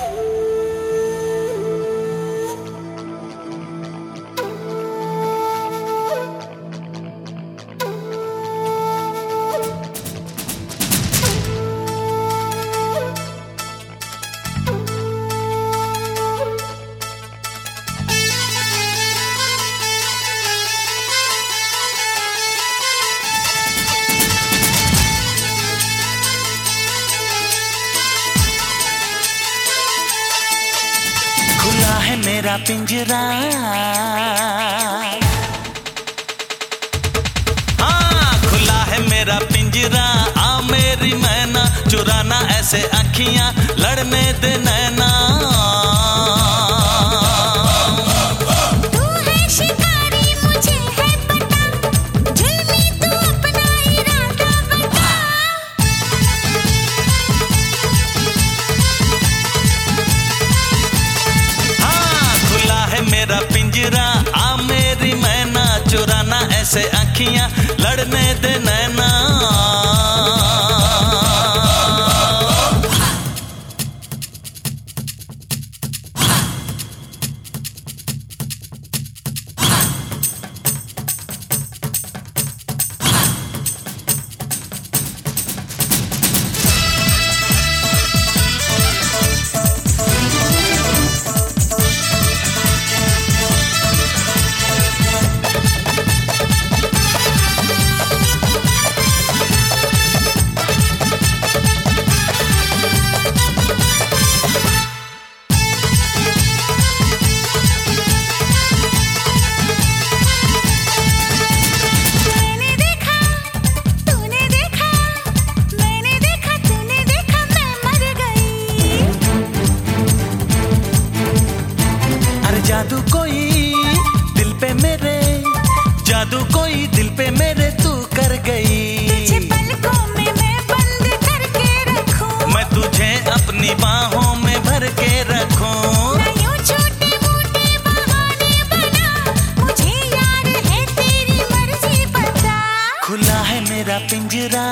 मेरा पिंजरा, हाँ खुला है मेरा पिंजरा। आ मेरी मैना चुराना ऐसे आँखियाँ लड़ने दे नैना। मेरा पिंजरा, आ मेरी मैना चुराना ऐसे आँखियाँ लड़ने दे नैना। जादू कोई दिल पे मेरे, जादू कोई दिल पे मेरे तू कर गई। तुझे पलकों में मैं बंद करके रखूं, मैं तुझे अपनी बाहों में भर के रखूं। ना यूं छोटे मोटे बहाने बना, मुझे यार है तेरी मर्जी पता। खुला है मेरा पिंजरा,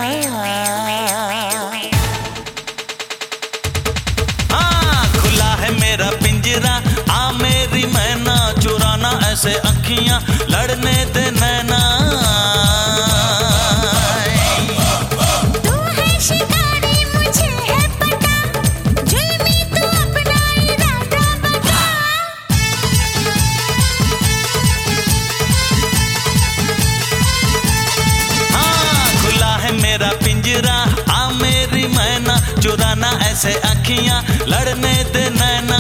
हाँ खुला है मेरा पिंजरा। आ मेरी मैना चुराना ऐसे अखियां लड़ने दे नैना। तू है शिकारी मुझे है पता, जुल्मी तू अपना इरादा बता। हाँ खुला है मेरा पिंजरा, आ मेरी मैना चुराना ऐसे अखियां लड़ने दे नैना।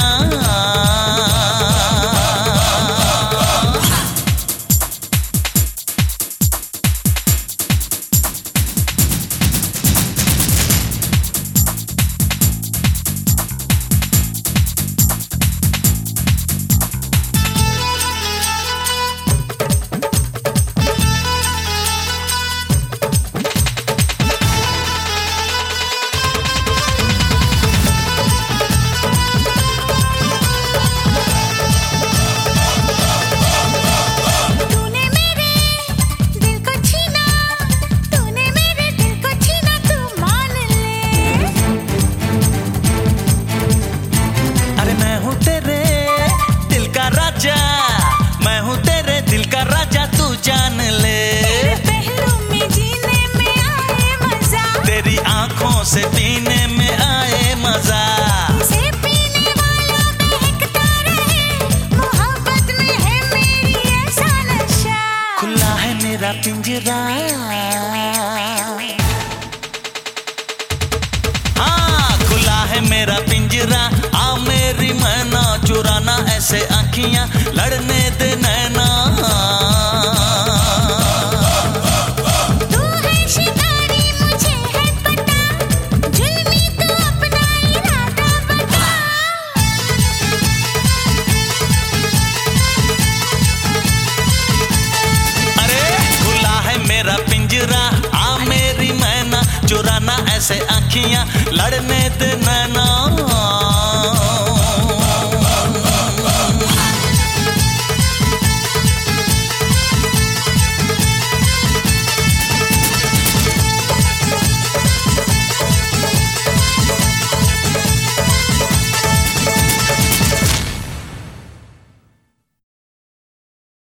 मैं हूँ तेरे दिल का राजा तू जान ले। तेरे पहलू में जीने में आए मजा, तेरी आँखों से पीने में आए मजा। इसे पीने वाला बहकता रहे, मोहब्बत में है मेरी ऐसा नशा। खुला है मेरा पिंजरा।